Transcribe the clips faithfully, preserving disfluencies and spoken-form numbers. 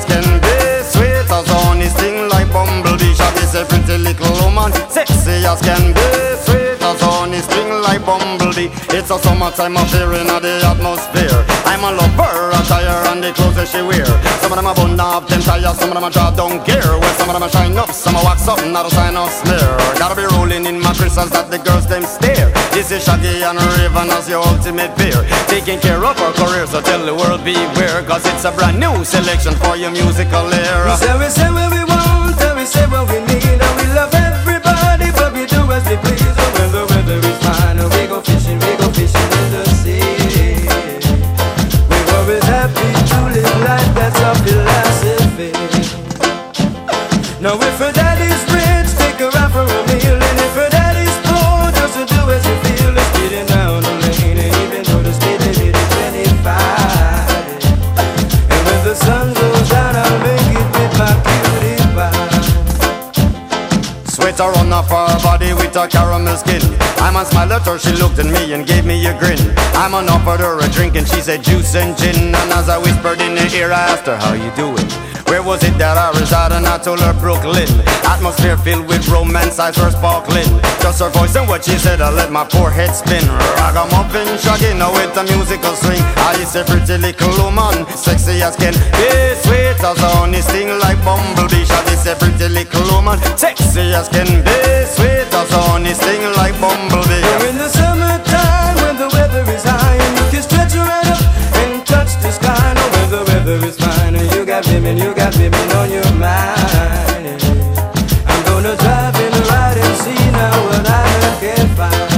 as can be, sweet as honey, sting like bumblebee. She's a pretty little woman, sexy as can be, sweet as honey, sting like bumblebee. It's a summertime affair in the atmosphere. I'm a lover, attire and the clothes that she wear. Some of them are bun up, them tires, some of them are draw down gear. Well, some of them are shine up, some are wax up, not a sign of smear. Gotta be rolling in my crystals that the girls them stare. This is Shaggy and Raven as your ultimate pair, taking care of our career, so tell the world beware, cause it's a brand new selection for your musical era. We say, we say what we want, and we say what we need, and we love everybody, but we do as we please. And when the weather is fine, and we go fishing, we go fishing in the sea. We're always happy to live life, that's our philosophy. Now if her daddy's rich, take her out for a meal, and if her daddy's poor, just to do as you feel. It's getting down the lane, and even though the speed limit is twenty-five, and when the sun goes down, I'll make it with my cutie pie. Sweater on off her body with a caramel skin. I'm a smile at her, she looked at me and gave me a grin. I'm on offered her a drink and she said juice and gin. And as I whispered in her ear, I asked her, how you doing? Where was it that I resided? And I told her Brooklyn. Atmosphere filled with romance, eyes were sparkling. Just her voice and what she said, I let my poor head spin. Ragamuffin, Shaggy, now with a musical swing. I is a pretty little woman, sexy as can be, sweet as honey, sting like bumblebee. Shaggy is a pretty little woman, sexy as can be, sweet as honey, sting like bumblebee. You're in the summertime when the weather is high, and you can stretch right up and touch the sky. Now when the weather is fine, and you got women, you got women on your mind. I'm gonna drive in the ride and see now what I can find.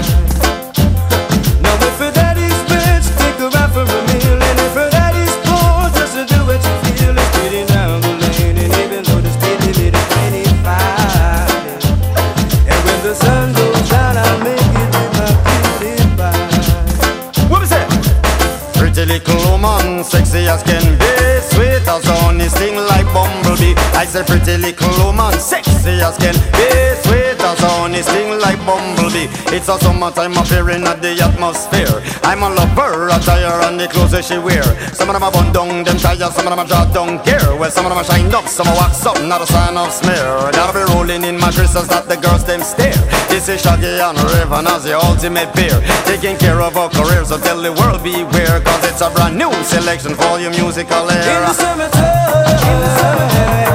Now if her daddy's rich, take her out for a meal, and if her daddy's poor, just to do what you feel. It's getting down the lane, and even though the speed limit is twenty-five, and when the sun goes down, I'll make it with my cutie pie. What was that? Pretty little woman, sexy as can be, sweet as honey, sting like bumblebee. I said pretty little woman, sexy as can be, sweet as honey, sting like bumblebee. It's a summertime affair in the atmosphere. I'm a lover, attire and the clothes that she wear. Some of them are bun down, them tires, some of them are draw down gear. Well, some of them are shine up, some are wax up, not a sign of smear. Gotta be rolling in my crystals that the girls them stare. This is Shaggy and Raven as the ultimate pair, taking care of our career, so tell the world beware, cause it's a brand new selection for your musical era. In the summertime, in the summertime.